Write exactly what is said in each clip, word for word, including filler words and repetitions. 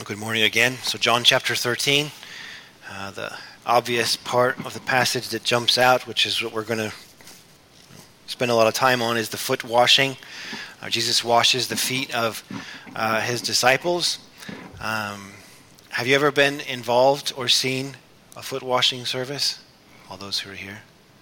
Good morning again. So John chapter thirteen, uh, the obvious part of the passage that jumps out, which is what we're going to spend a lot of time on, is the foot washing. Uh, Jesus washes the feet of uh, his disciples. Um, have you ever been involved or seen a foot washing service? All those who are here?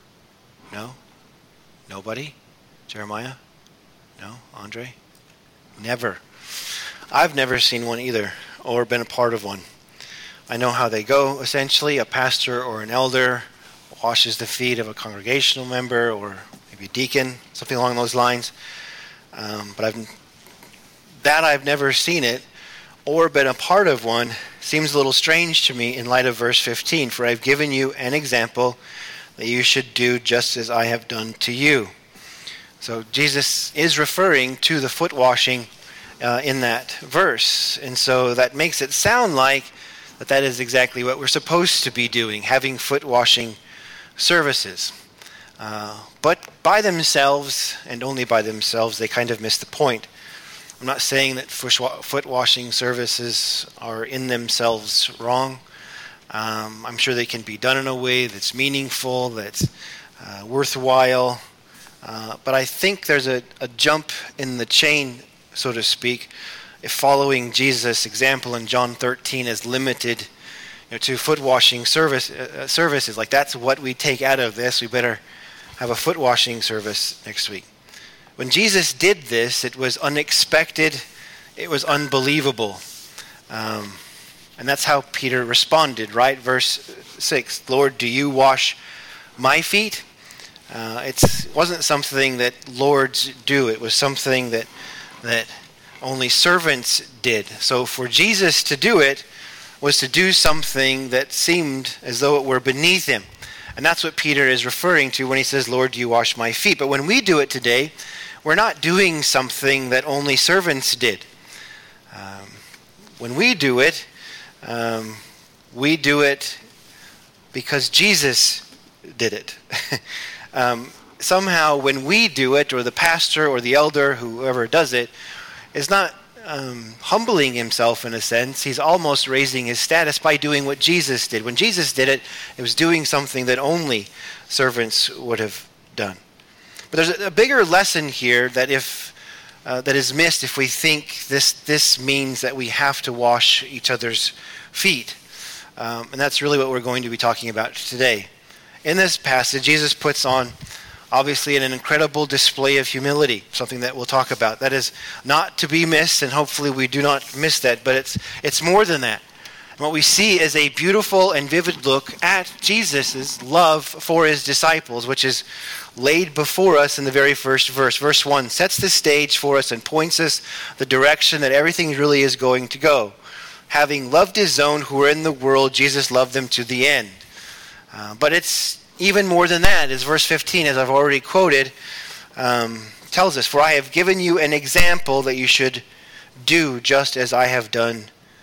No? Nobody? Jeremiah? No? Andre? Never. I've never seen one either, or been a part of one. I know how they go, essentially. A pastor or an elder washes the feet of a congregational member, or maybe a deacon, something along those lines. Um, but I've that I've never seen it, or been a part of one. Seems a little strange to me in light of verse fifteen. For I've given you an example that you should do just as I have done to you. So Jesus is referring to the foot washing Uh, in that verse. And so that makes it sound like that that is exactly what we're supposed to be doing, having foot washing services. Uh, but by themselves, and only by themselves, they kind of miss the point. I'm not saying that foot washing services are in themselves wrong. Um, I'm sure they can be done in a way that's meaningful, that's uh, worthwhile. Uh, but I think there's a, a jump in the chain, so to speak, if following Jesus' example in John thirteen is limited, you know, to foot washing service uh, services. Like, that's what we take out of this. We better have a foot washing service next week. When Jesus did this, it was unexpected. It was unbelievable. Um, and that's how Peter responded, right? Verse six, Lord, do you wash my feet? Uh, it's, it wasn't something that lords do. It was something that that only servants did. So for Jesus to do it was to do something that seemed as though it were beneath him. And that's what Peter is referring to when he says, Lord, do you wash my feet? But when we do it today, we're not doing something that only servants did. Um, when we do it, um, we do it because Jesus did it. um, Somehow when we do it, or the pastor or the elder, whoever does it, is not um, humbling himself in a sense. He's almost raising his status by doing what Jesus did. When Jesus did it, it was doing something that only servants would have done. But there's a, a bigger lesson here that if uh, that is missed if we think this this means that we have to wash each other's feet. Um, and that's really what we're going to be talking about today. In this passage, Jesus puts on obviously an incredible display of humility, something that we'll talk about. That is not to be missed, and hopefully we do not miss that, but it's it's more than that. And what we see is a beautiful and vivid look at Jesus' love for his disciples, which is laid before us in the very first verse. Verse one sets the stage for us and points us the direction that everything really is going to go. Having loved his own who were in the world, Jesus loved them to the end. Uh, but it's even more than that, as verse fifteen, as I've already quoted, um, tells us, for I have given you an example that you should do just as I have done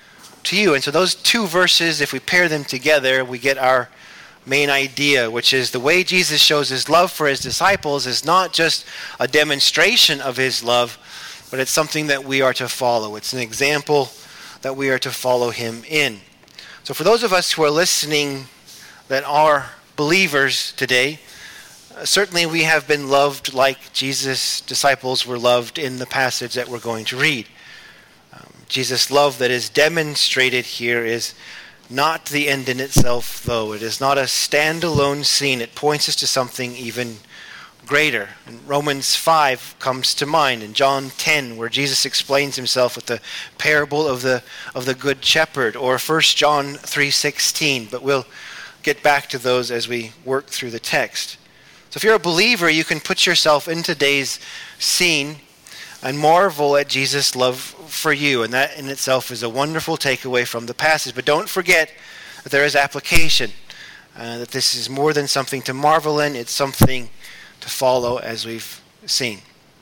to you. And so those two verses, if we pair them together, we get our main idea, which is the way Jesus shows his love for his disciples is not just a demonstration of his love, but it's something that we are to follow. It's an example that we are to follow him in. So for those of us who are listening that are believers today, uh, certainly we have been loved like Jesus' disciples were loved in the passage that we're going to read. Um, Jesus' love that is demonstrated here is not the end in itself, though. It is not a standalone scene. It points us to something even greater. And Romans five comes to mind, in John ten, where Jesus explains himself with the parable of the of the good shepherd, or First John three sixteen, but we'll get back to those as we work through the text. So if you're a believer, you can put yourself in today's scene and marvel at Jesus' love for you. And that in itself is a wonderful takeaway from the passage. But don't forget that there is application, uh, that this is more than something to marvel in. It's something to follow, as we've seen.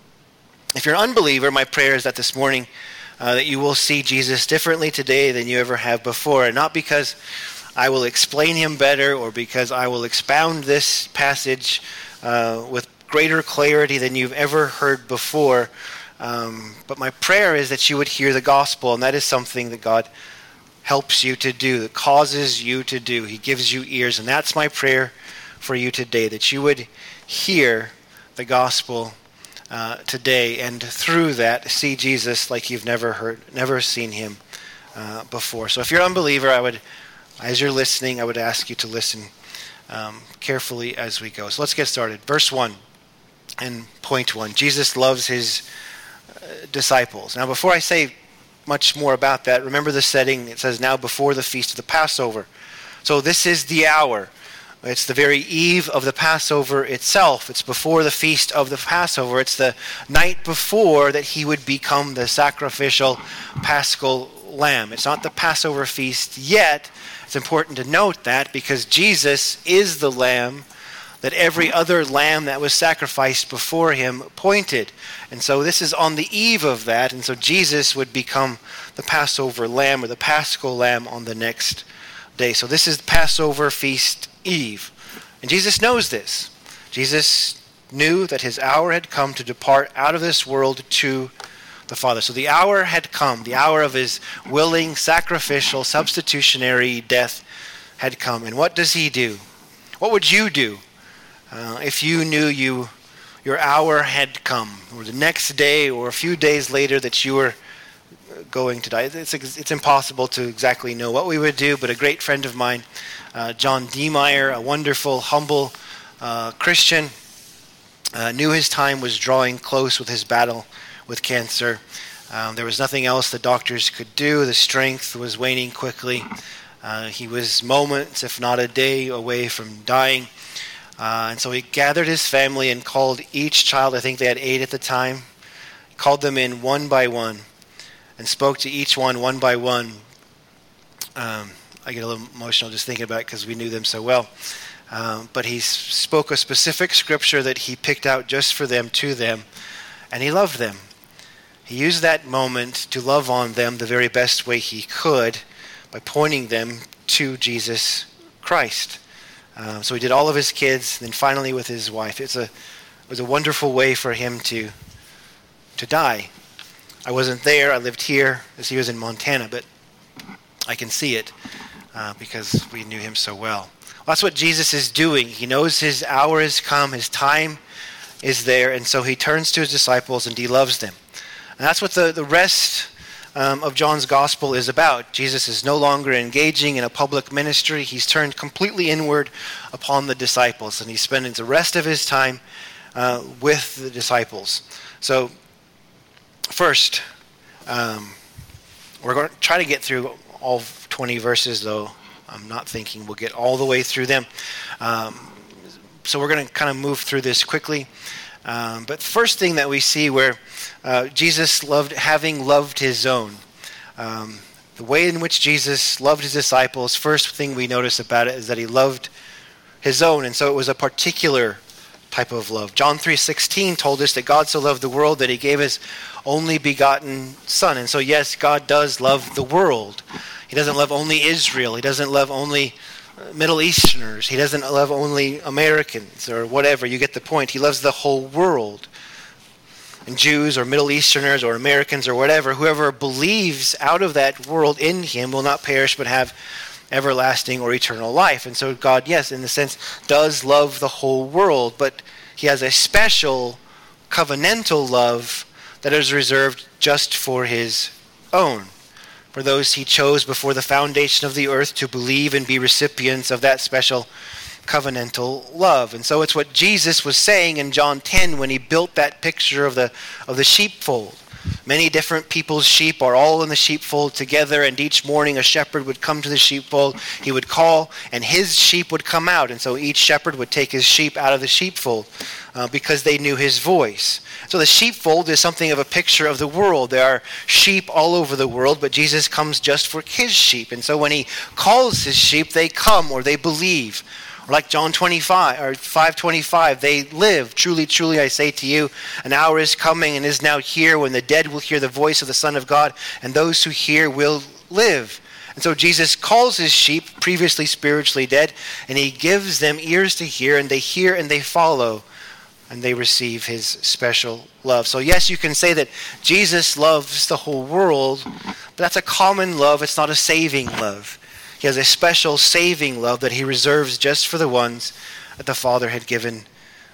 If you're an unbeliever, my prayer is that this morning uh, that you will see Jesus differently today than you ever have before. And not because I will explain him better, or because I will expound this passage uh, with greater clarity than you've ever heard before. Um, but my prayer is that you would hear the gospel, and that is something that God helps you to do, that causes you to do. He gives you ears. And that's my prayer for you today, that you would hear the gospel uh, today, and through that see Jesus like you've never heard, never seen him uh, before. So if you're an unbeliever, I would, as you're listening, I would ask you to listen um, carefully as we go. So let's get started. Verse one and point one. Jesus loves his uh, disciples. Now, before I say much more about that, remember the setting. It says, now before the feast of the Passover. So this is the hour. It's the very eve of the Passover itself. It's before the feast of the Passover. It's the night before that he would become the sacrificial paschal lamb. It's not the Passover feast yet. It's important to note that because Jesus is the lamb that every other lamb that was sacrificed before him pointed. And so this is on the eve of that. And so Jesus would become the Passover lamb or the paschal lamb on the next day. So this is Passover feast eve. And Jesus knows this. Jesus knew that his hour had come to depart out of this world to the Father. So the hour had come. The hour of his willing, sacrificial, substitutionary death had come. And what does he do? What would you do uh, if you knew you your hour had come, or the next day or a few days later that you were going to die? It's, it's impossible to exactly know what we would do, but a great friend of mine, uh, John Demeyer, a wonderful, humble uh, Christian, uh, knew his time was drawing close with his battle with cancer. Um, there was nothing else the doctors could do. The strength was waning quickly. Uh, he was moments, if not a day, away from dying. Uh, and so he gathered his family and called each child. I think they had eight at the time. He called them in one by one and spoke to each one one by one. Um, I get a little emotional just thinking about it because we knew them so well. Um, but he spoke a specific scripture that he picked out just for them, to them, and he loved them. He used that moment to love on them the very best way he could by pointing them to Jesus Christ. Uh, so he did all of his kids, then finally with his wife. It's a, it was a wonderful way for him to to die. I wasn't there. I lived here, as he was in Montana, but I can see it uh, because we knew him so well. Well. That's what Jesus is doing. He knows his hour has come, his time is there, and so he turns to his disciples and he loves them. And that's what the, the rest um, of John's gospel is about. Jesus is no longer engaging in a public ministry. He's turned completely inward upon the disciples, and he's spending the rest of his time uh, with the disciples. So, first, um, we're going to try to get through all twenty verses, though I'm not thinking we'll get all the way through them. Um, so we're going to kind of move through this quickly. Um, but first thing that we see where uh, Jesus loved, having loved his own, um, the way in which Jesus loved his disciples, first thing we notice about it is that he loved his own. And so it was a particular type of love. John three sixteen told us that God so loved the world that he gave his only begotten Son. And so yes, God does love the world. He doesn't love only Israel. He doesn't love only Middle Easterners. He doesn't love only Americans or whatever. You get the point. He loves the whole world. And Jews or Middle Easterners or Americans or whatever, whoever believes out of that world in him will not perish but have everlasting or eternal life. And so God, yes, in a sense, does love the whole world, but he has a special covenantal love that is reserved just for his own, for those he chose before the foundation of the earth to believe and be recipients of that special covenantal love. And so it's what Jesus was saying in John ten when he built that picture of the of the sheepfold. Many different people's sheep are all in the sheepfold together, and each morning a shepherd would come to the sheepfold. He would call, and his sheep would come out. And so each shepherd would take his sheep out of the sheepfold uh, because they knew his voice. So the sheepfold is something of a picture of the world. There are sheep all over the world, but Jesus comes just for his sheep. And so when he calls his sheep, they come or they believe. Like John twenty-five or five twenty-five, they live. Truly, truly, I say to you, an hour is coming and is now here when the dead will hear the voice of the Son of God, and those who hear will live. And so Jesus calls his sheep, previously spiritually dead, and he gives them ears to hear, and they hear and they follow, and they receive his special love. So yes, you can say that Jesus loves the whole world, But that's a common love. It's not a saving love. He has a special saving love that he reserves just for the ones that the Father had given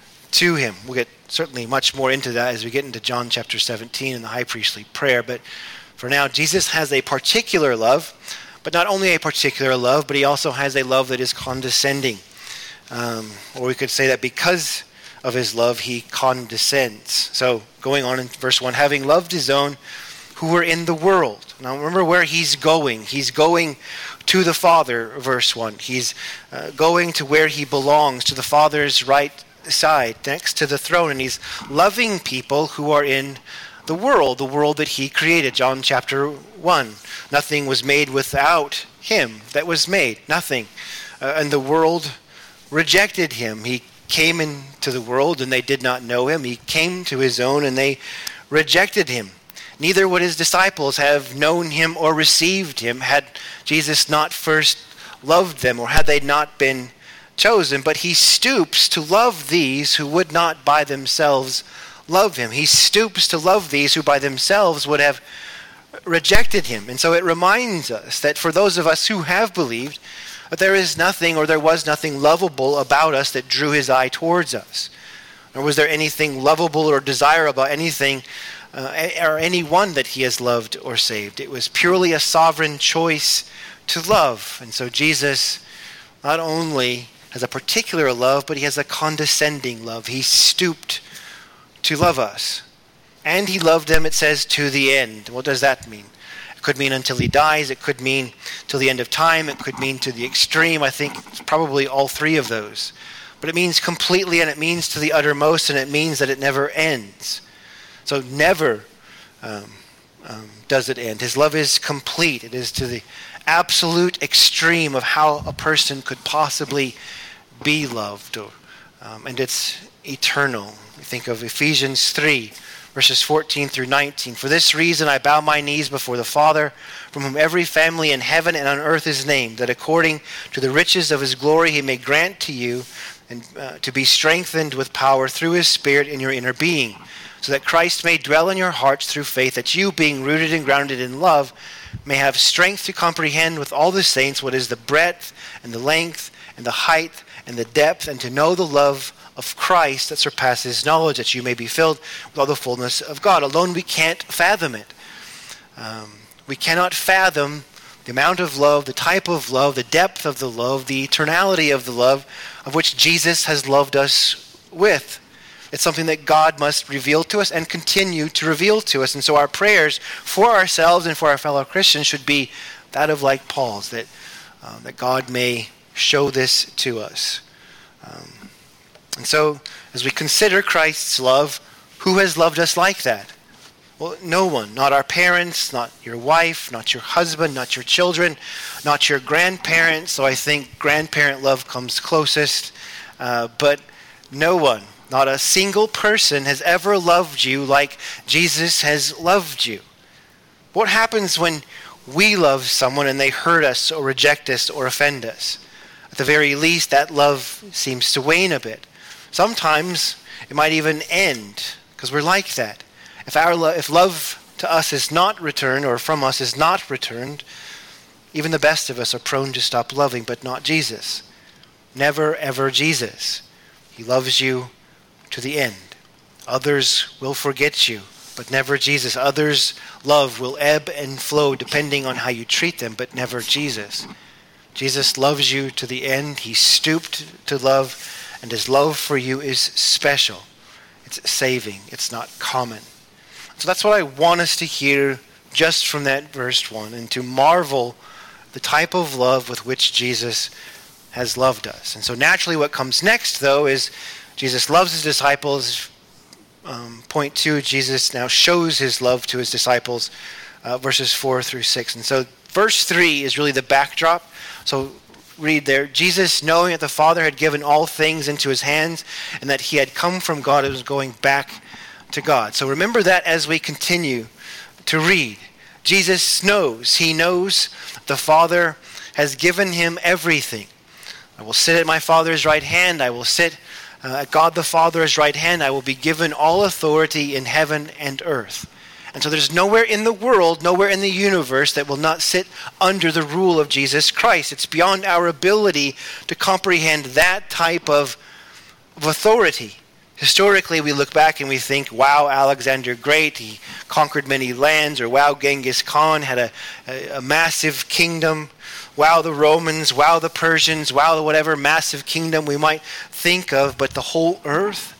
to him. We'll get certainly much more into that as we get into John chapter seventeen and the high priestly prayer. But for now, Jesus has a particular love, but not only a particular love, but he also has a love that is condescending. Um, or we could say that because of his love, he condescends. So going on in verse one, having loved his own who were in the world. Now remember where he's going. He's going to the Father, verse one. He's uh, going to where he belongs, to the Father's right side, next to the throne. And he's loving people who are in the world, the world that he created. John chapter one. Nothing was made without him that was made. Nothing. Uh, and the world rejected him. He came into the world and they did not know him. He came to his own and they rejected him. Neither would his disciples have known him or received him had Jesus not first loved them, or had they not been chosen. But he stoops to love these who would not by themselves love him. He stoops to love these who by themselves would have rejected him. And so it reminds us that for those of us who have believed, that there is nothing, or there was nothing lovable about us that drew his eye towards us. Nor was there anything lovable or desirable about anything uh, or anyone that he has loved or saved. It was purely a sovereign choice to love. And so Jesus not only has a particular love, but he has a condescending love. He stooped to love us. And he loved them, it says, to the end. What does that mean? It could mean until he dies. It could mean till the end of time. It could mean to the extreme. I think it's probably all three of those. But it means completely, and it means to the uttermost, and it means that it never ends. So never um, um, does it end. His love is complete. It is to the absolute extreme of how a person could possibly be loved. Or, um, and it's eternal. We think of Ephesians three. Verses fourteen through nineteen. For this reason I bow my knees before the Father, from whom every family in heaven and on earth is named, that according to the riches of his glory he may grant to you and uh, to be strengthened with power through his Spirit in your inner being, so that Christ may dwell in your hearts through faith, that you, being rooted and grounded in love, may have strength to comprehend with all the saints what is the breadth and the length and the height and the depth, and to know the love of Christ that surpasses knowledge, that you may be filled with all the fullness of God. Alone we can't fathom it. Um, we cannot fathom the amount of love, the type of love, the depth of the love, the eternality of the love of which Jesus has loved us with. It's something that God must reveal to us and continue to reveal to us. And so our prayers for ourselves and for our fellow Christians should be that of like Paul's, that, um, that God may show this to us. Um, And so, as we consider Christ's love, who has loved us like that? Well, no one. Not our parents, not your wife, not your husband, not your children, not your grandparents. So I think grandparent love comes closest. Uh, but no one, not a single person has ever loved you like Jesus has loved you. What happens when we love someone and they hurt us or reject us or offend us? At the very least, that love seems to wane a bit. Sometimes it might even end, because we're like that. If our lo- if love to us is not returned, or from us is not returned, even the best of us are prone to stop loving, but not Jesus. Never, ever Jesus. He loves you to the end. Others will forget you, but never Jesus. Others' love will ebb and flow depending on how you treat them, but never Jesus. Jesus loves you to the end. He stooped to love, and his love for you is special. It's saving. It's not common. So that's what I want us to hear just from that verse one, and to marvel the type of love with which Jesus has loved us. And so naturally what comes next, though, is Jesus loves his disciples. Um, point two, Jesus now shows his love to his disciples, uh, verses four through six. And so verse three is really the backdrop. So read there, Jesus, knowing that the Father had given all things into his hands and that he had come from God and was going back to God. So remember that as we continue to read. Jesus knows. He knows the Father has given him everything. I will sit at my Father's right hand. I will sit uh, at God the Father's right hand. I will be given all authority in heaven and earth. And so there's nowhere in the world, nowhere in the universe that will not sit under the rule of Jesus Christ. It's beyond our ability to comprehend that type of, of authority. Historically, we look back and we think, wow, Alexander Great, he conquered many lands, or wow, Genghis Khan had a, a, a massive kingdom. Wow, the Romans, wow, the Persians, wow, the whatever massive kingdom we might think of, but the whole earth,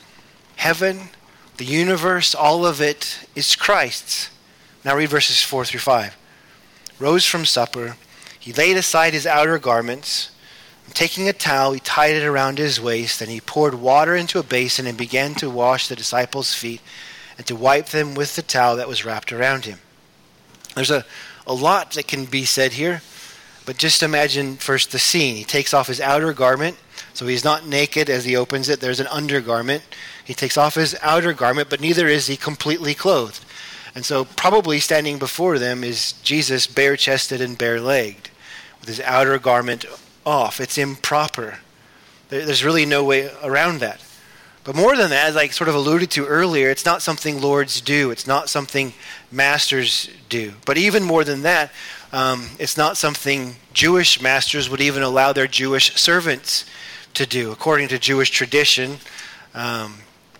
heaven, the universe, all of it is Christ's. Now read verses four through five. Rose from supper, he laid aside his outer garments, and taking a towel, he tied it around his waist, and he poured water into a basin and began to wash the disciples' feet and to wipe them with the towel that was wrapped around him. There's a, a lot that can be said here, but just imagine first the scene. He takes off his outer garment, so he's not naked as he opens it. There's an undergarment. He takes off his outer garment, but neither is he completely clothed. And so probably standing before them is Jesus bare-chested and bare-legged with his outer garment off. It's improper. There's really no way around that. But more than that, as I sort of alluded to earlier, it's not something lords do. It's not something masters do. But even more than that, um, it's not something Jewish masters would even allow their Jewish servants to do. According to Jewish tradition, um,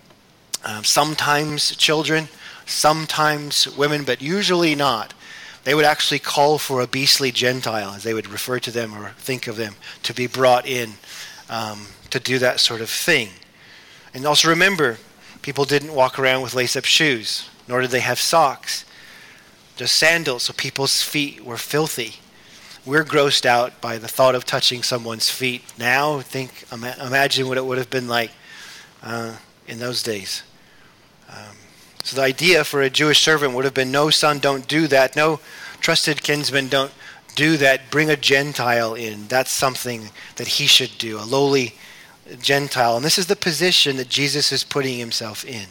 um, sometimes children, sometimes women, but usually not. They would actually call for a beastly Gentile, as they would refer to them or think of them, to be brought in um, to do that sort of thing. And also remember, people didn't walk around with lace-up shoes, nor did they have socks, just sandals, so people's feet were filthy. We're grossed out by the thought of touching someone's feet now. Think, imagine what it would have been like uh, in those days. Um, so the idea for a Jewish servant would have been, no, son, don't do that. No, trusted kinsman, don't do that. Bring a Gentile in. That's something that he should do, a lowly Gentile. And this is the position that Jesus is putting himself in.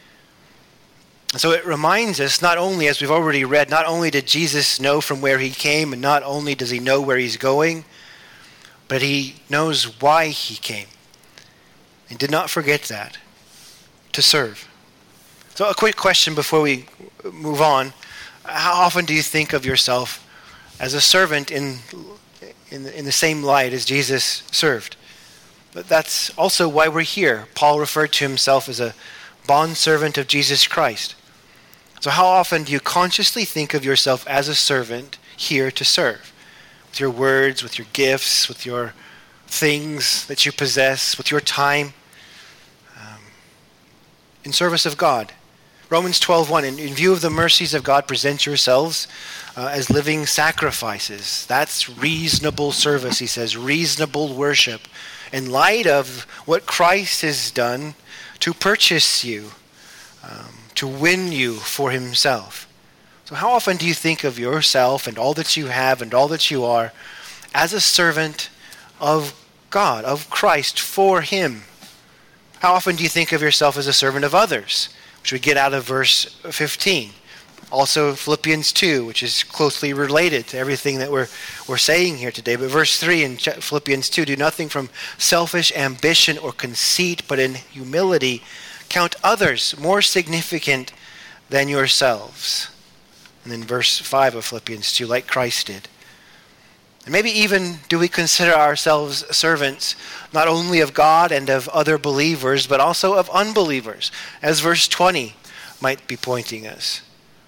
So it reminds us, not only, as we've already read, not only did Jesus know from where he came, and not only does he know where he's going, but he knows why he came. And did not forget that, to serve. So a quick question before we move on. How often do you think of yourself as a servant in, in, in the same light as Jesus served? But that's also why we're here. Paul referred to himself as a bondservant of Jesus Christ. So how often do you consciously think of yourself as a servant here to serve? With your words, with your gifts, with your things that you possess, with your time, um, in service of God. Romans twelve one, in, in view of the mercies of God, present yourselves uh, as living sacrifices. That's reasonable service, he says, reasonable worship. In light of what Christ has done to purchase you, um, to win you for himself. So how often do you think of yourself and all that you have and all that you are as a servant of God, of Christ, for him? How often do you think of yourself as a servant of others, which we get out of verse fifteen? Also Philippians two, which is closely related to everything that we're we're saying here today. But verse three in Philippians two, do nothing from selfish ambition or conceit, but in humility count others more significant than yourselves. And then verse five of Philippians two, like Christ did. And maybe even do we consider ourselves servants not only of God and of other believers, but also of unbelievers, as verse twenty might be pointing us.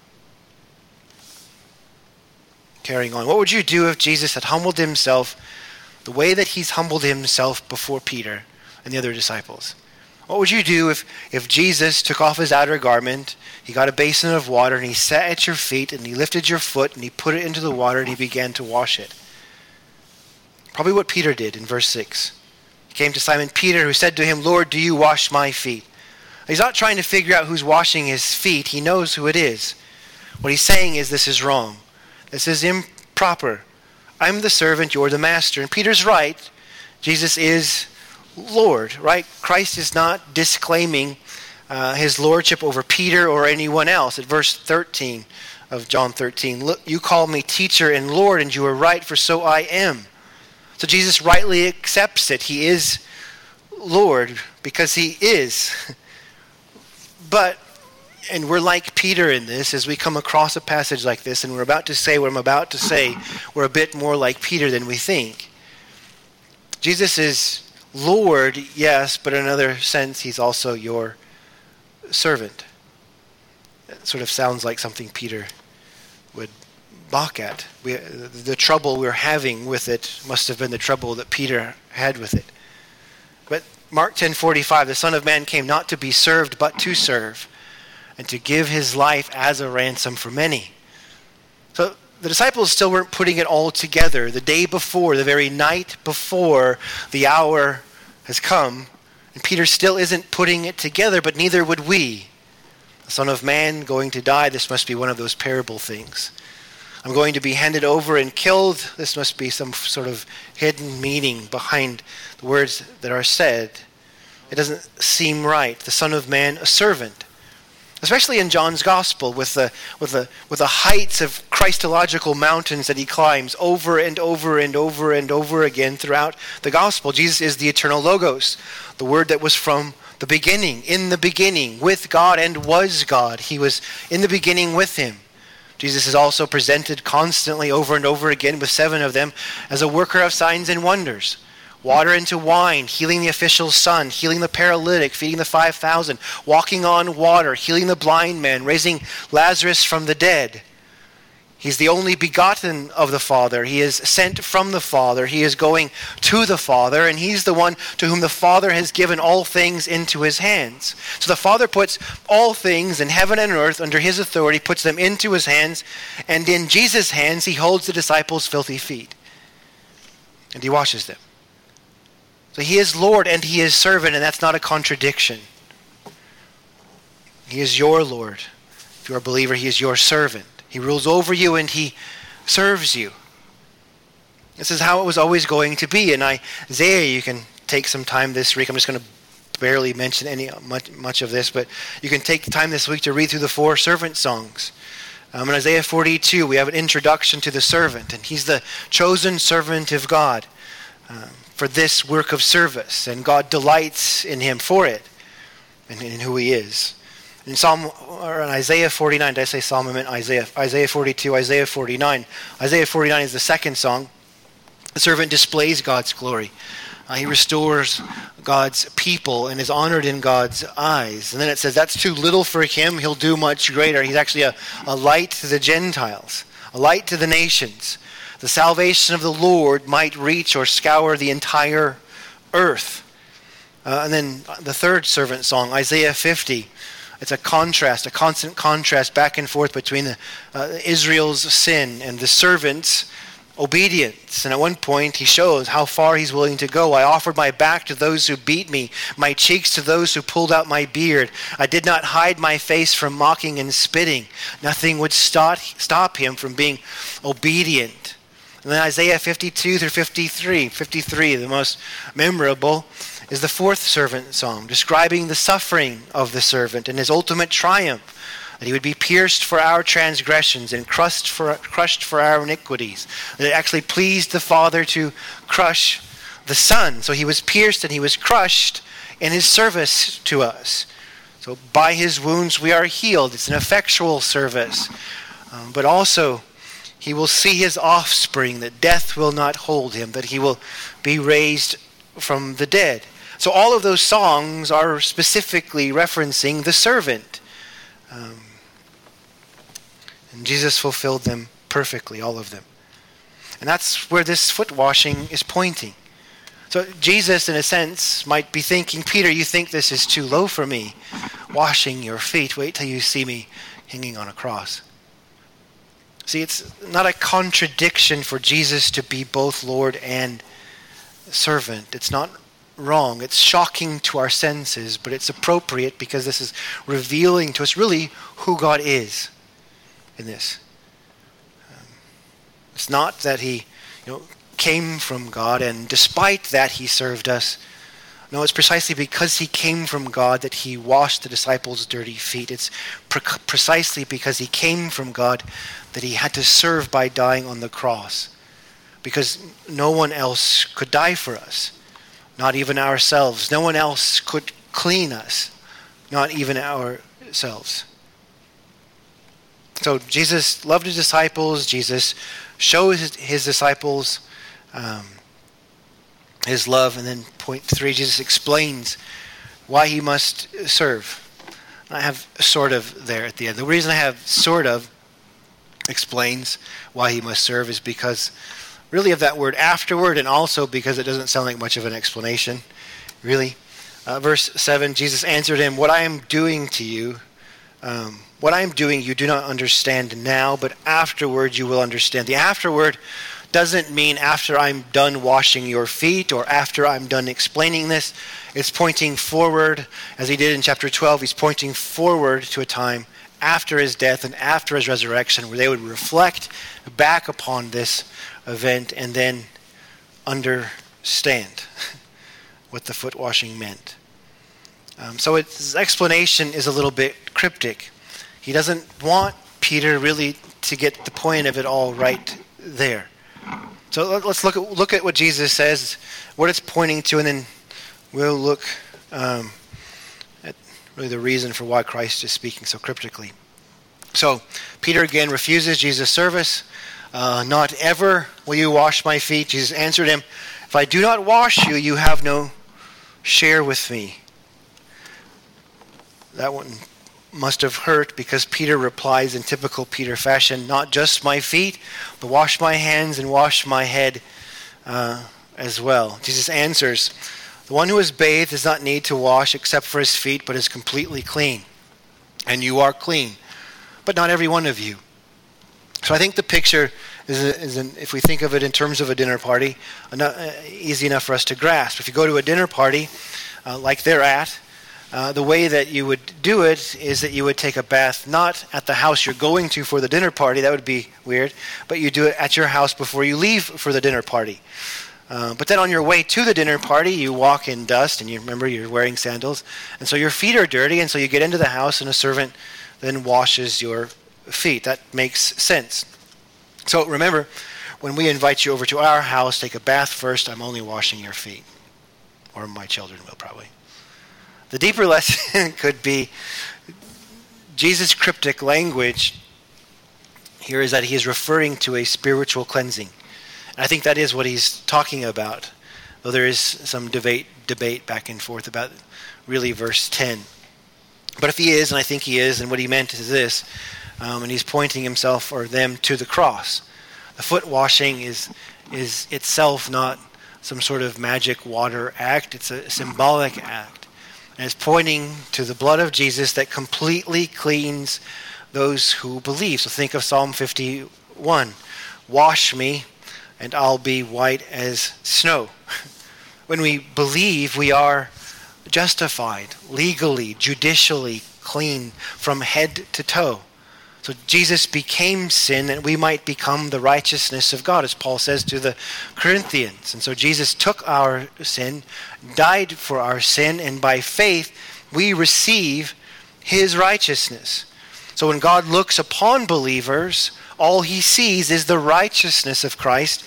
Carrying on. What would you do if Jesus had humbled himself the way that he's humbled himself before Peter and the other disciples? What would you do if, if Jesus took off his outer garment, he got a basin of water, and he sat at your feet, and he lifted your foot, and he put it into the water, and he began to wash it? Probably what Peter did in verse six. He came to Simon Peter, who said to him, Lord, do you wash my feet? He's not trying to figure out who's washing his feet. He knows who it is. What he's saying is, this is wrong. This is improper. I'm the servant, you're the master. And Peter's right. Jesus is Lord, right? Christ is not disclaiming uh, his lordship over Peter or anyone else. At verse thirteen of John thirteen, look, you call me teacher and Lord, and you are right, for so I am. So Jesus rightly accepts it. He is Lord because he is. But And we're like Peter in this. As we come across a passage like this and we're about to say what I'm about to say, we're a bit more like Peter than we think. Jesus is Lord, yes, but in another sense, he's also your servant. It sort of sounds like something Peter would balk at. We, the trouble we're having with it must have been the trouble that Peter had with it. But Mark ten forty-five, the Son of Man came not to be served, but to serve, and to give his life as a ransom for many. So the disciples still weren't putting it all together. The day before, the very night before the hour has come, and Peter still isn't putting it together, but neither would we. The Son of Man going to die, this must be one of those parable things. I'm going to be handed over and killed. This must be some sort of hidden meaning behind the words that are said. It doesn't seem right. The Son of Man, a servant. Especially in John's Gospel, with the with the with the heights of Christological mountains that he climbs over and over and over and over again throughout the Gospel. Jesus is the eternal Logos, the Word that was from the beginning, in the beginning, with God and was God. He was in the beginning with him. Jesus is also presented constantly over and over again with seven of them as a worker of signs and wonders. Water into wine, healing the official's son, healing the paralytic, feeding the five thousand, walking on water, healing the blind man, raising Lazarus from the dead. He's the only begotten of the Father. He is sent from the Father. He is going to the Father, and he's the one to whom the Father has given all things into his hands. So the Father puts all things in heaven and earth under his authority, puts them into his hands, and in Jesus' hands he holds the disciples' filthy feet. And he washes them. So he is Lord and he is servant, and that's not a contradiction. He is your Lord. If you're a believer, he is your servant. He rules over you and he serves you. This is how it was always going to be. In Isaiah, you can take some time this week. I'm just going to barely mention any much, much of this, but you can take the time this week to read through the four servant songs. Um, in Isaiah forty-two, we have an introduction to the servant, and he's the chosen servant of God. Um, for this work of service, and God delights in him for it, and in who he is. In Psalm or in Isaiah forty-nine, did I say Psalm? I meant Isaiah. Isaiah forty-two, Isaiah forty-nine. Isaiah forty-nine is the second song. The servant displays God's glory. Uh, he restores God's people and is honored in God's eyes. And then it says that's too little for him. He'll do much greater. He's actually a, a light to the Gentiles, a light to the nations. The salvation of the Lord might reach or scour the entire earth. Uh, and then the third servant song, Isaiah fifty. It's a contrast, a constant contrast back and forth between the, uh, Israel's sin and the servant's obedience. And at one point he shows how far he's willing to go. I offered my back to those who beat me, my cheeks to those who pulled out my beard. I did not hide my face from mocking and spitting. Nothing would stop, stop him from being obedient. And then Isaiah fifty-two through fifty-three, fifty-three, the most memorable, is the fourth servant song, describing the suffering of the servant and his ultimate triumph, that he would be pierced for our transgressions and crushed for, crushed for our iniquities. That it actually pleased the Father to crush the Son. So he was pierced and he was crushed in his service to us. So by his wounds we are healed. It's an effectual service. Um, but also, he will see his offspring, that death will not hold him, that he will be raised from the dead. So all of those songs are specifically referencing the servant. Um, and Jesus fulfilled them perfectly, all of them. And that's where this foot washing is pointing. So Jesus, in a sense, might be thinking, Peter, you think this is too low for me, washing your feet. Wait till you see me hanging on a cross. See, it's not a contradiction for Jesus to be both Lord and servant. It's not wrong. It's shocking to our senses, but it's appropriate because this is revealing to us really who God is in this. Um, it's not that he, you know, came from God and despite that he served us. No, it's precisely because he came from God that he washed the disciples' dirty feet. It's pre- precisely because he came from God that he had to serve by dying on the cross. Because no one else could die for us. Not even ourselves. No one else could clean us. Not even ourselves. So Jesus loved his disciples. Jesus shows his, his disciples um, his love. And then point three, Jesus explains why he must serve. I have sort of there at the end. The reason I have sort of explains why he must serve is because really of that word afterward, and also because it doesn't sound like much of an explanation, really. Uh, verse seven, Jesus answered him, what I am doing to you, um, what I am doing you do not understand now, but afterward you will understand. The afterward doesn't mean after I'm done washing your feet or after I'm done explaining this. It's pointing forward, as he did in chapter twelve. He's pointing forward to a time after his death and after his resurrection where they would reflect back upon this event and then understand what the foot washing meant. Um, so its explanation is a little bit cryptic. He doesn't want Peter really to get the point of it all right there. So let's look at look at what Jesus says, what it's pointing to, and then we'll look um, at really the reason for why Christ is speaking so cryptically. So Peter again refuses Jesus' service. Uh, not ever will you wash my feet. Jesus answered him, if I do not wash you, you have no share with me. That one must have hurt because Peter replies in typical Peter fashion, not just my feet, but wash my hands and wash my head uh, as well. Jesus answers, the one who is bathed does not need to wash except for his feet, but is completely clean. And you are clean, but not every one of you. So I think the picture is, is an, if we think of it in terms of a dinner party, enough, uh, easy enough for us to grasp. If you go to a dinner party uh, like they're at, Uh, the way that you would do it is that you would take a bath not at the house you're going to for the dinner party. That would be weird. But you do it at your house before you leave for the dinner party. Uh, but then on your way to the dinner party, you walk in dust, and you remember you're wearing sandals. And so your feet are dirty, and so you get into the house, and a servant then washes your feet. That makes sense. So remember, when we invite you over to our house, take a bath first. I'm only washing your feet. Or my children will probably. The deeper lesson could be Jesus' cryptic language here is that he is referring to a spiritual cleansing. And I think that is what he's talking about, though there is some debate debate back and forth about really verse ten. But if he is, and I think he is, and what he meant is this, um, and he's pointing himself or them to the cross. The foot washing is is itself not some sort of magic water act. It's a symbolic act. And it's pointing to the blood of Jesus that completely cleans those who believe. So think of Psalm fifty-one. Wash me, and I'll be white as snow. When we believe, we are justified, legally, judicially clean from head to toe. So Jesus became sin that we might become the righteousness of God, as Paul says to the Corinthians. And so Jesus took our sin, died for our sin, and by faith we receive his righteousness. So when God looks upon believers, all he sees is the righteousness of Christ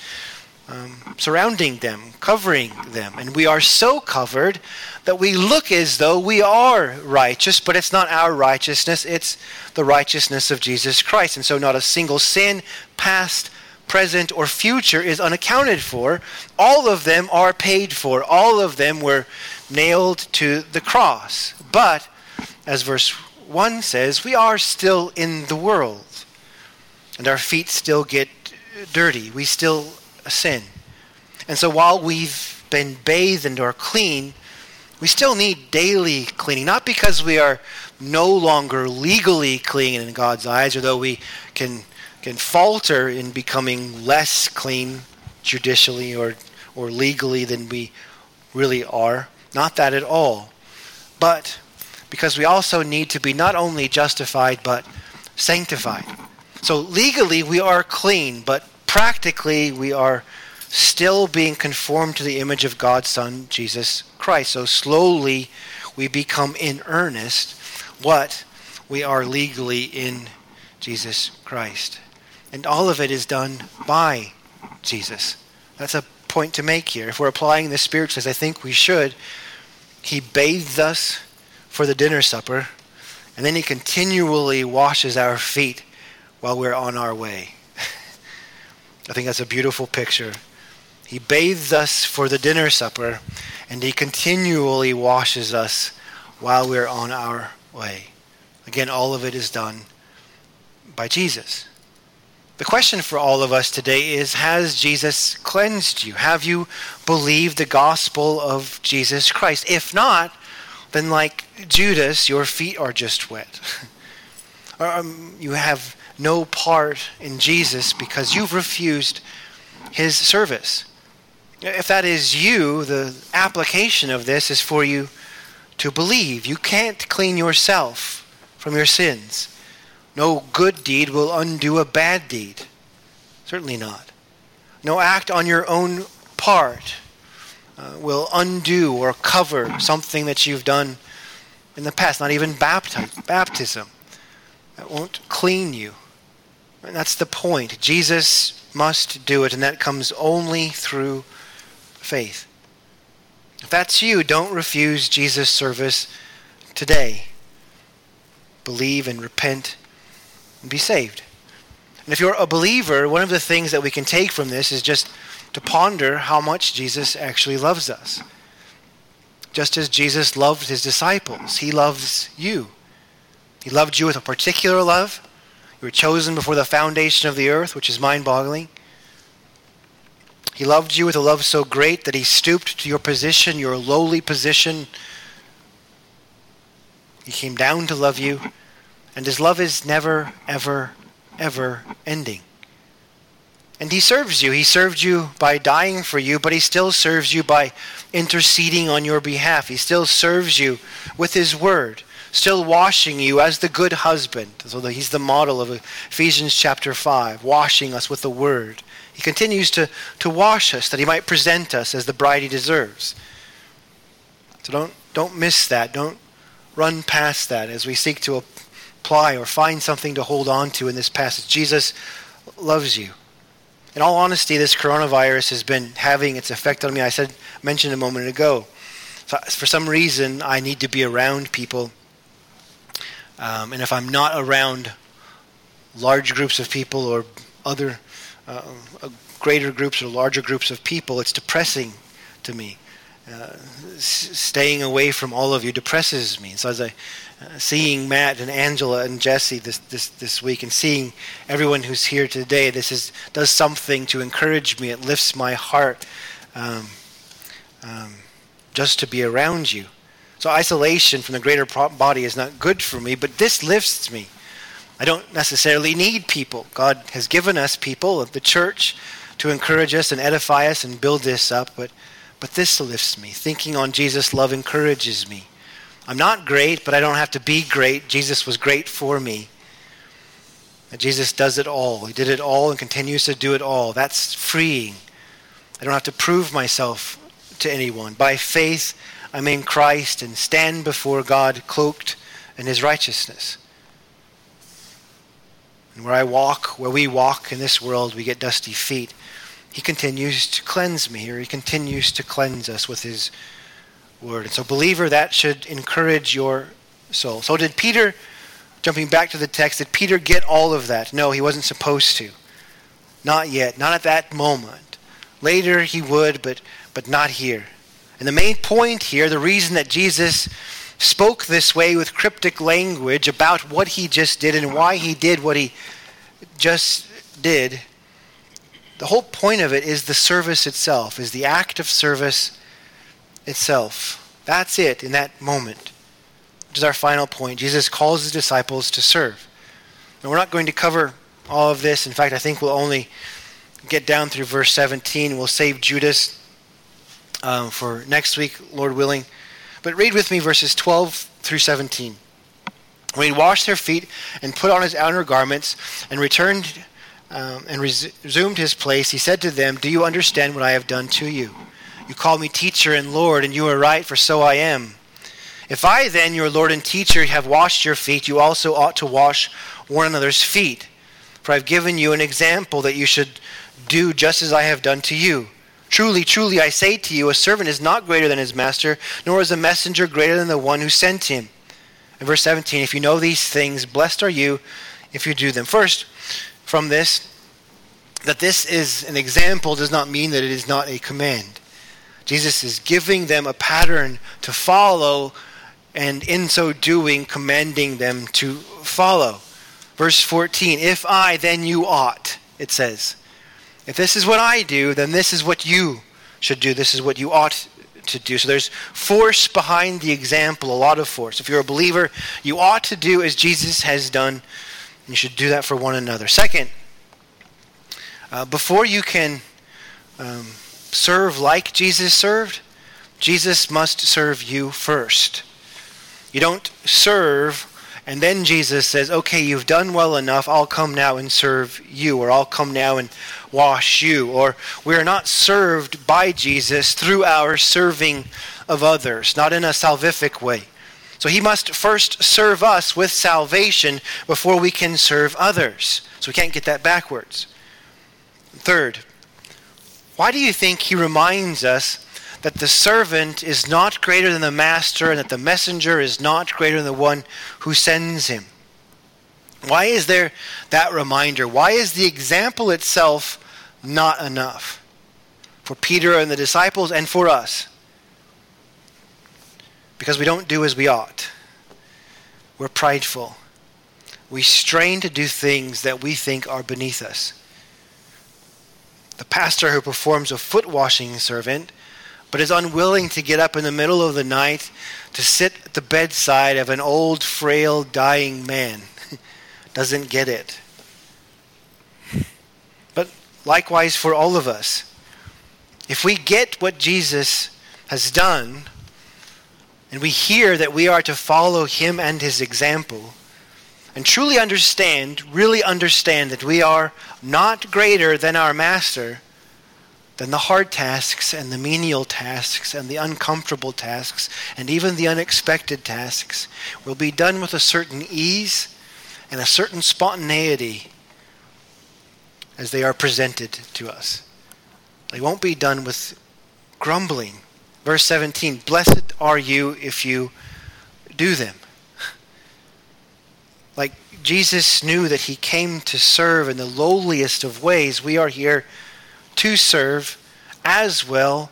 um, surrounding them, covering them. And we are so covered that we look as though we are righteous, but it's not our righteousness, it's the righteousness of Jesus Christ. And so not a single sin, past, present, or future, is unaccounted for. All of them are paid for. All of them were nailed to the cross. But, as verse one says, we are still in the world. And our feet still get dirty. We still sin. And so while we've been bathed and are clean, we still need daily cleaning. Not because we are no longer legally clean in God's eyes, or though we can can falter in becoming less clean judicially or, or legally than we really are. Not that at all. But because we also need to be not only justified, but sanctified. So legally we are clean, but practically we are still being conformed to the image of God's Son, Jesus Christ. So slowly we become in earnest what we are legally in Jesus Christ. And all of it is done by Jesus. That's a point to make here. If we're applying this spiritually, as I think we should, he bathed us for the dinner supper, and then he continually washes our feet while we're on our way. I think that's a beautiful picture. He bathes us for the dinner supper, and he continually washes us while we're on our way. Again, all of it is done by Jesus. The question for all of us today is, has Jesus cleansed you? Have you believed the gospel of Jesus Christ? If not, then like Judas, your feet are just wet. um, you have no part in Jesus because you've refused his service. If that is you, the application of this is for you to believe. You can't clean yourself from your sins. No good deed will undo a bad deed. Certainly not. No act on your own part uh, will undo or cover something that you've done in the past. Not even bapti- baptism. That won't clean you. And that's the point. Jesus must do it, and that comes only through faith. If that's you, don't refuse Jesus' service today. Believe and repent and be saved. And if you're a believer, one of the things that we can take from this is just to ponder how much Jesus actually loves us. Just as Jesus loved his disciples, he loves you. He loved you with a particular love. You were chosen before the foundation of the earth, which is mind-boggling. He loved you with a love so great that he stooped to your position, your lowly position. He came down to love you, and his love is never, ever, ever ending. And he serves you. He served you by dying for you, but he still serves you by interceding on your behalf. He still serves you with his word, still washing you as the good husband. So that he's the model of Ephesians chapter five, washing us with the word. He continues to, to wash us, that he might present us as the bride he deserves. So don't, don't miss that. Don't run past that as we seek to apply or find something to hold on to in this passage. Jesus loves you. In all honesty, this coronavirus has been having its effect on me. I said, mentioned a moment ago. So for some reason, I need to be around people. Um, and if I'm not around large groups of people or other uh, greater groups or larger groups of people, it's depressing to me. Uh, s- staying away from all of you depresses me. So as I uh, seeing Matt and Angela and Jesse this, this this week, and seeing everyone who's here today, this is does something to encourage me. It lifts my heart um, um, just to be around you. So isolation from the greater body is not good for me, but this lifts me. I don't necessarily need people. God has given us people of the church to encourage us and edify us and build this up, but but this lifts me. Thinking on Jesus' love encourages me. I'm not great, but I don't have to be great. Jesus was great for me. Jesus does it all. He did it all and continues to do it all. That's freeing. I don't have to prove myself to anyone. By faith, I'm in Christ and stand before God cloaked in his righteousness. And where I walk, where we walk in this world, we get dusty feet. He continues to cleanse me, or he continues to cleanse us with his word. And so, believer, that should encourage your soul. So did Peter, jumping back to the text, did Peter get all of that? No, he wasn't supposed to. Not yet, not at that moment. Later he would, but but not here. And the main point here, the reason that Jesus spoke this way with cryptic language about what he just did and why he did what he just did, the whole point of it is the service itself, is the act of service itself. That's it in that moment, which is our final point. Jesus calls his disciples to serve. And we're not going to cover all of this. In fact, I think we'll only get down through verse seventeen. We'll save Judas um, for next week, Lord willing. But read with me verses twelve through seventeen. When he washed their feet and put on his outer garments and returned um, and res- resumed his place, he said to them, "Do you understand what I have done to you? You call me teacher and Lord, and you are right, for so I am. If I then, your Lord and teacher, have washed your feet, you also ought to wash one another's feet. For I have given you an example that you should do just as I have done to you. Truly, truly, I say to you, a servant is not greater than his master, nor is a messenger greater than the one who sent him." In verse seventeen, "If you know these things, blessed are you if you do them. First, from this, that this is an example does not mean that it is not a command. Jesus is giving them a pattern to follow, and in so doing, commanding them to follow. Verse fourteen, if I, then you ought, it says. If this is what I do, then this is what you should do. This is what you ought to do. So there's force behind the example, a lot of force. If you're a believer, you ought to do as Jesus has done, and you should do that for one another. Second, uh, before you can um, serve like Jesus served, Jesus must serve you first. You don't serve and then Jesus says, okay, you've done well enough, I'll come now and serve you, or I'll come now and wash you. Or we are not served by Jesus through our serving of others, not in a salvific way. So he must first serve us with salvation before we can serve others. So we can't get that backwards. Third, why do you think he reminds us that the servant is not greater than the master and that the messenger is not greater than the one who sends him? Why is there that reminder? Why is the example itself not enough for Peter and the disciples and for us? Because we don't do as we ought. We're prideful. We strain to do things that we think are beneath us. The pastor who performs a foot washing servant but is unwilling to get up in the middle of the night to sit at the bedside of an old, frail, dying man doesn't get it. But likewise for all of us, if we get what Jesus has done, and we hear that we are to follow him and his example, and truly understand, really understand that we are not greater than our master, then the hard tasks and the menial tasks and the uncomfortable tasks and even the unexpected tasks will be done with a certain ease and a certain spontaneity as they are presented to us. They won't be done with grumbling. Verse seventeen, blessed are you if you do them. Like Jesus knew that he came to serve in the lowliest of ways, we are here to serve as well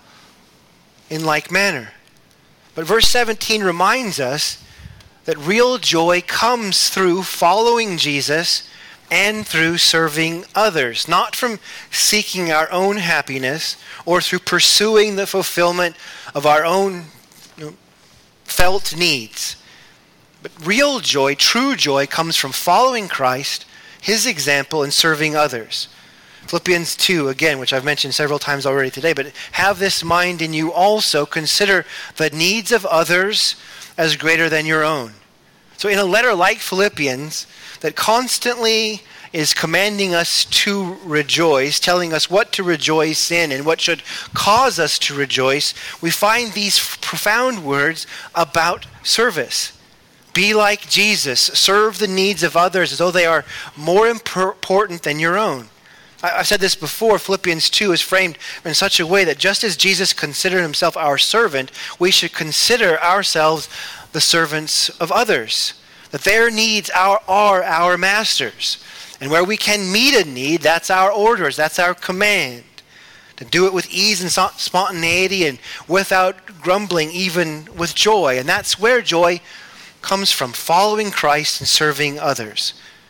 in like manner. But verse seventeen reminds us that real joy comes through following Jesus and through serving others, not from seeking our own happiness or through pursuing the fulfillment of our own you know, felt needs. But real joy, true joy, comes from following Christ, his example, and serving others. Philippians two, again, which I've mentioned several times already today, but have this mind in you also. Consider the needs of others as greater than your own. So in a letter like Philippians, that constantly is commanding us to rejoice, telling us what to rejoice in and what should cause us to rejoice, we find these profound words about service. Be like Jesus. Serve the needs of others as though they are more important than your own. I've said this before, Philippians two is framed in such a way that just as Jesus considered himself our servant, we should consider ourselves the servants of others. That their needs are, are our masters. And where we can meet a need, that's our orders, that's our command. To do it with ease and spontaneity and without grumbling, even with joy. And that's where joy comes from, following Christ and serving others.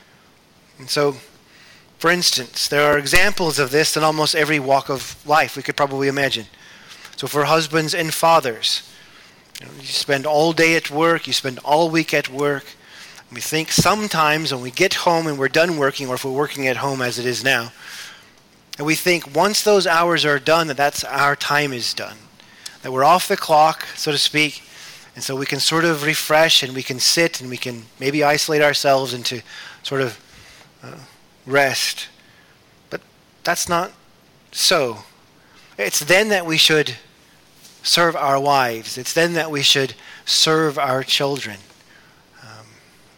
And so, for instance, there are examples of this in almost every walk of life we could probably imagine. So for husbands and fathers, you know, you spend all day at work, you spend all week at work. We think sometimes when we get home and we're done working, or if we're working at home as it is now, and we think once those hours are done, that that's our time is done. That we're off the clock, so to speak, and so we can sort of refresh and we can sit and we can maybe isolate ourselves into sort of uh, rest. But that's not so. It's then that we should serve our wives. It's then that we should serve our children. Um,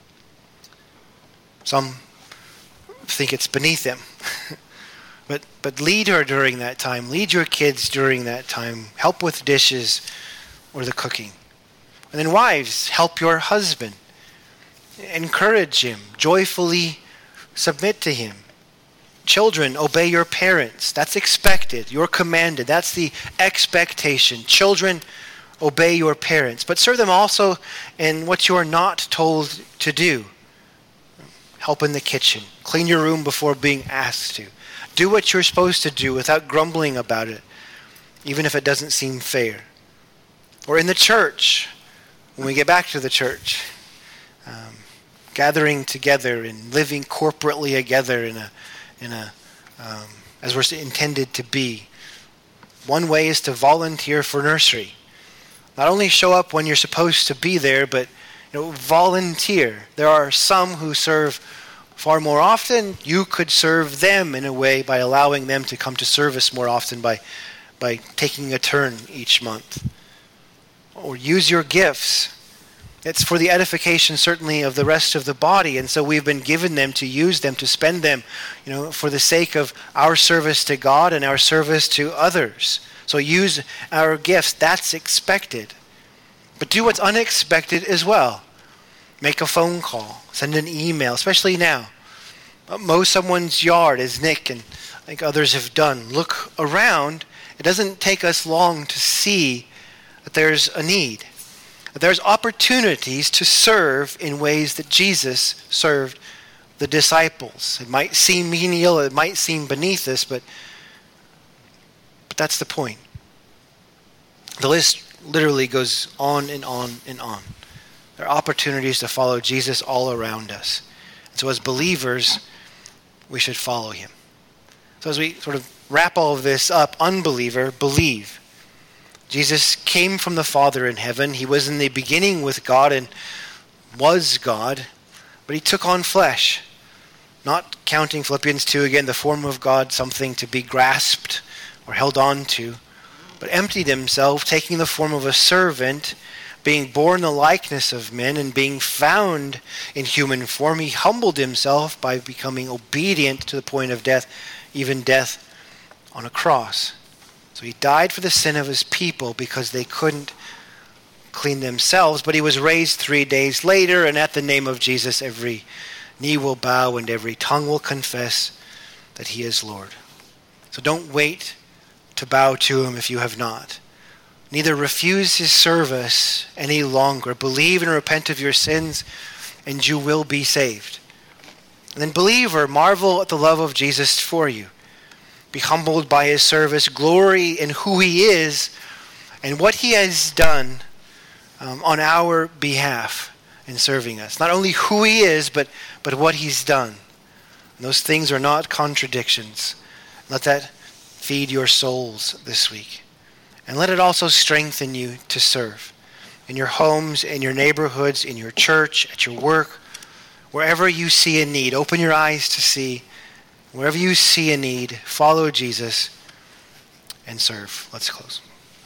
some think it's beneath them. but but lead her during that time. Lead your kids during that time. Help with dishes or the cooking. And then wives, help your husband. Encourage him. Joyfully submit to him. Children, obey your parents. That's expected. You're commanded. That's the expectation. Children, obey your parents. But serve them also in what you are not told to do. Help in the kitchen. Clean your room before being asked to. Do what you're supposed to do without grumbling about it, even if it doesn't seem fair. Or in the church, when we get back to the church, um, gathering together and living corporately together in a in a um, as we're intended to be. One way is to volunteer for nursery. Not only show up when you're supposed to be there, but you know, volunteer. There are some who serve far more often. You could serve them in a way by allowing them to come to service more often by by taking a turn each month. Or use your gifts. It's for the edification, certainly, of the rest of the body. And so we've been given them to use them, to spend them, you know, for the sake of our service to God and our service to others. So use our gifts. That's expected. But do what's unexpected as well. Make a phone call. Send an email, especially now. Mow someone's yard, as Nick and I think others have done. Look around. It doesn't take us long to see that there's a need. There's opportunities to serve in ways that Jesus served the disciples. It might seem menial, it might seem beneath us, but, but that's the point. The list literally goes on and on and on. There are opportunities to follow Jesus all around us. And so as believers, we should follow him. So as we sort of wrap all of this up, unbeliever, believe. Jesus came from the Father in heaven. He was in the beginning with God and was God, but he took on flesh, not counting Philippians two again, the form of God, something to be grasped or held on to, but emptied himself, taking the form of a servant, being born in the likeness of men, and being found in human form. He humbled himself by becoming obedient to the point of death, even death on a cross. So he died for the sin of his people because they couldn't clean themselves, but he was raised three days later, and at the name of Jesus, every knee will bow and every tongue will confess that he is Lord. So don't wait to bow to him if you have not. Neither refuse his service any longer. Believe and repent of your sins, and you will be saved. And then believer, marvel at the love of Jesus for you. Be humbled by his service, glory in who he is and what he has done um, on our behalf in serving us. Not only who he is, but, but what he's done. And those things are not contradictions. Let that feed your souls this week. And let it also strengthen you to serve. In your homes, in your neighborhoods, in your church, at your work, wherever you see a need, open your eyes to see. Wherever you see a need, follow Jesus and serve. Let's close.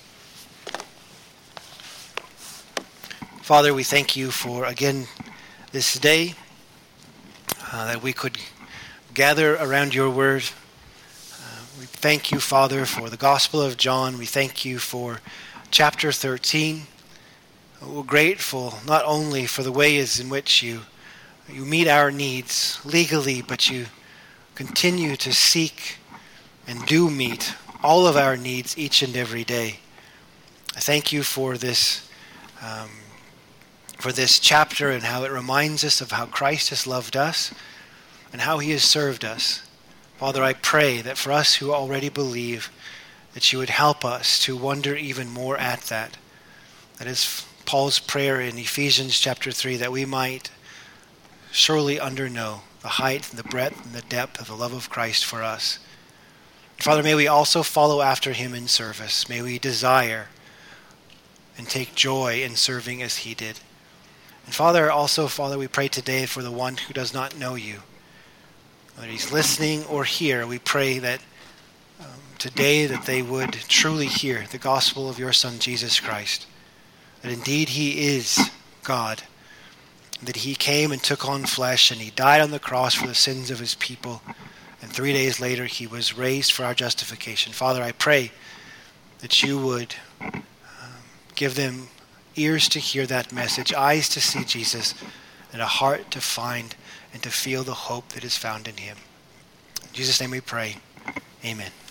Father, we thank you for, again, this day, uh, that we could gather around your word. Uh, we thank you, Father, for the Gospel of John. We thank you for chapter thirteen. We're grateful not only for the ways in which you, you meet our needs legally, but you continue to seek and do meet all of our needs each and every day. I thank you for this um, for this chapter and how it reminds us of how Christ has loved us and how he has served us. Father, I pray that for us who already believe, that you would help us to wonder even more at that. That is Paul's prayer in Ephesians chapter three, that we might surely underknow the height and the breadth and the depth of the love of Christ for us. Father, may we also follow after him in service. May we desire and take joy in serving as he did. And Father, also, Father, we pray today for the one who does not know you. Whether he's listening or here, we pray that um, today that they would truly hear the gospel of your Son, Jesus Christ. That indeed he is God. That he came and took on flesh, and he died on the cross for the sins of his people. And three days later, he was raised for our justification. Father, I pray that you would um, give them ears to hear that message, eyes to see Jesus, and a heart to find and to feel the hope that is found in him. In Jesus' name we pray. Amen.